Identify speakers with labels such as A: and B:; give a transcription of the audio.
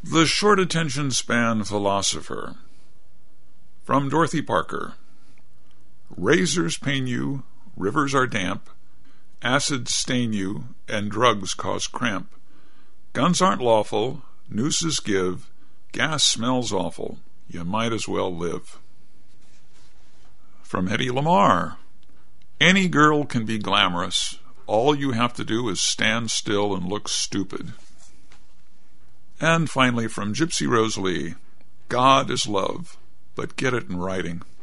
A: The Short Attention Span Philosopher. From Dorothy Parker. Razors pain you, rivers are damp, acids stain you, and drugs cause cramp. Guns aren't lawful, nooses give, gas smells awful, you might as well live. From Hedy Lamarr. Any girl can be glamorous. All you have to do is stand still and look stupid. And finally, from Gypsy Rose Lee. God is love, but get it in writing.